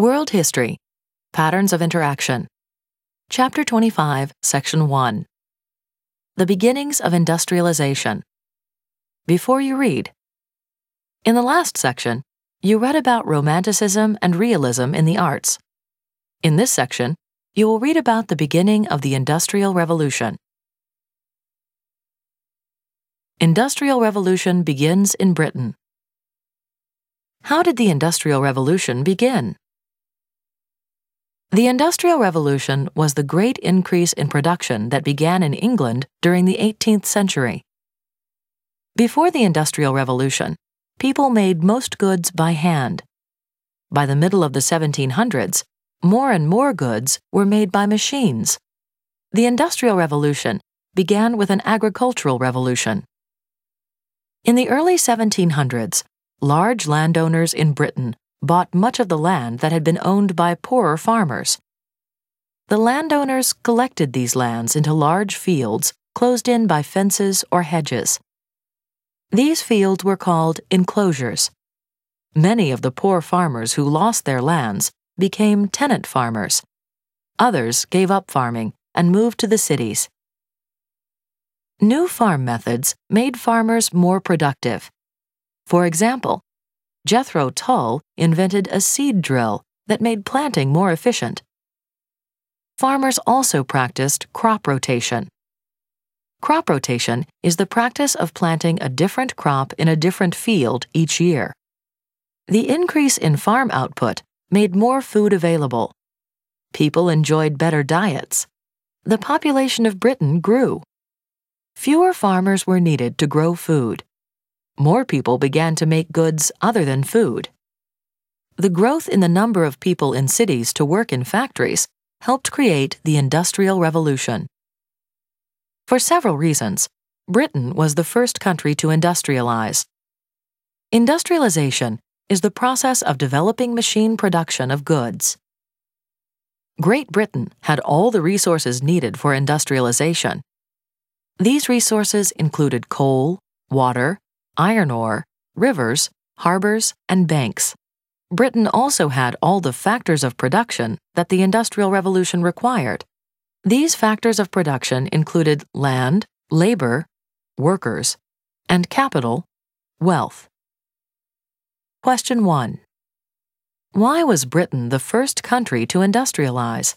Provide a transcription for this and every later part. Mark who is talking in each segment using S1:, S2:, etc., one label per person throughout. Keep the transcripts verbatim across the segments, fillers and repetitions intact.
S1: World History, Patterns of Interaction. Chapter twenty-five, Section one. The Beginnings of Industrialization. Before you read, in the last section, you read about Romanticism and Realism in the arts. In this section, you will read about the beginning of the Industrial Revolution. Industrial Revolution begins in Britain. How did the Industrial Revolution begin? The Industrial Revolution was the great increase in production that began in England during the eighteenth century. Before the Industrial Revolution, people made most goods by hand. By the middle of the seventeen hundreds, more and more goods were made by machines. The Industrial Revolution began with an agricultural revolution. In the early seventeen hundreds, large landowners in Britain bought much of the land that had been owned by poorer farmers. The landowners collected these lands into large fields closed in by fences or hedges. These fields were called enclosures. Many of the poor farmers who lost their lands became tenant farmers. Others gave up farming and moved to the cities. New farm methods made farmers more productive. For example, Jethro Tull invented a seed drill that made planting more efficient. Farmers also practiced crop rotation. Crop rotation is the practice of planting a different crop in a different field each year. The increase in farm output made more food available. People enjoyed better diets. The population of Britain grew. Fewer farmers were needed to grow food. More people began to make goods other than food. The growth in the number of people in cities to work in factories helped create the Industrial Revolution. For several reasons, Britain was the first country to industrialize. Industrialization is the process of developing machine production of goods. Great Britain had all the resources needed for industrialization. These resources included coal, water, iron ore, rivers, harbors, and banks. Britain also had all the factors of production that the Industrial Revolution required. These factors of production included land, labor, workers, and capital, wealth. Question one. Why was Britain the first country to industrialize?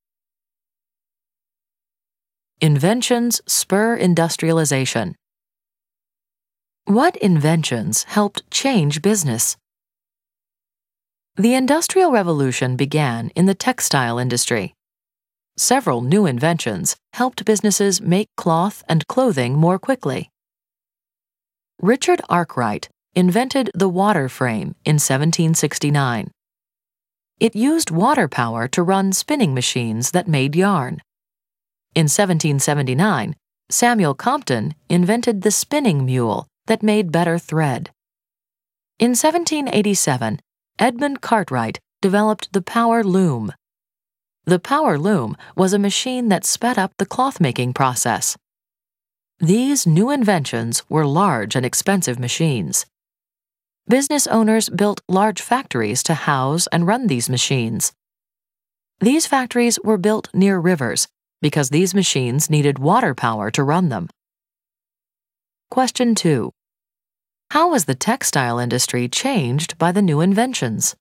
S1: Inventions spur industrialization. What inventions helped change business? The Industrial Revolution began in the textile industry. Several new inventions helped businesses make cloth and clothing more quickly. Richard Arkwright invented the water frame in seventeen sixty-nine. It used water power to run spinning machines that made yarn. In seventeen seventy-nine, Samuel Compton invented the spinning mule that made better thread. In seventeen eighty-seven, Edmund Cartwright developed the power loom. The power loom was a machine that sped up the cloth-making process. These new inventions were large and expensive machines. Business owners built large factories to house and run these machines. These factories were built near rivers because these machines needed water power to run them. Question two. How was the textile industry changed by the new inventions?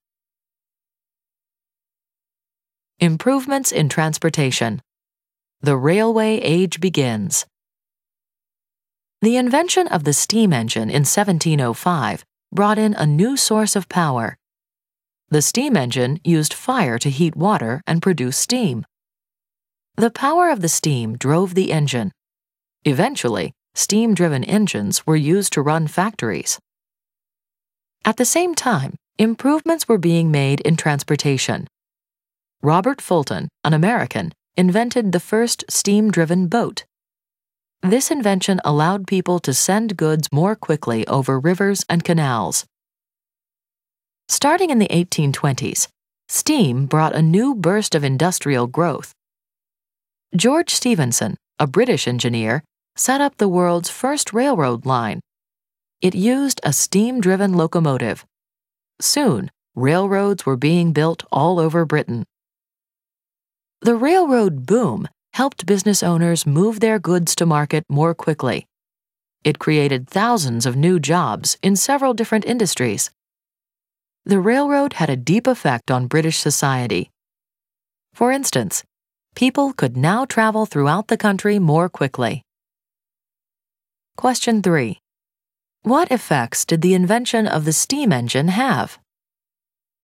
S1: Improvements in transportation. The railway age begins. The invention of the steam engine in seventeen oh five brought in a new source of power. The steam engine used fire to heat water and produce steam. The power of the steam drove the engine. Eventually, steam-driven engines were used to run factories. At the same time, improvements were being made in transportation. Robert Fulton, an American, invented the first steam-driven boat. This invention allowed people to send goods more quickly over rivers and canals. Starting in the eighteen twenties, steam brought a new burst of industrial growth. George Stephenson, a British engineer, set up the world's first railroad line. It used a steam-driven locomotive. Soon, railroads were being built all over Britain. The railroad boom helped business owners move their goods to market more quickly. It created thousands of new jobs in several different industries. The railroad had a deep effect on British society. For instance, people could now travel throughout the country more quickly. Question three. What effects did the invention of the steam engine have?